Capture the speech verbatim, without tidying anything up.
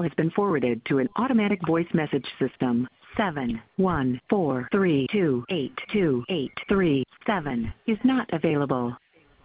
has been forwarded to an automatic voice message system. seven one four three two eight two eight three seven is not available.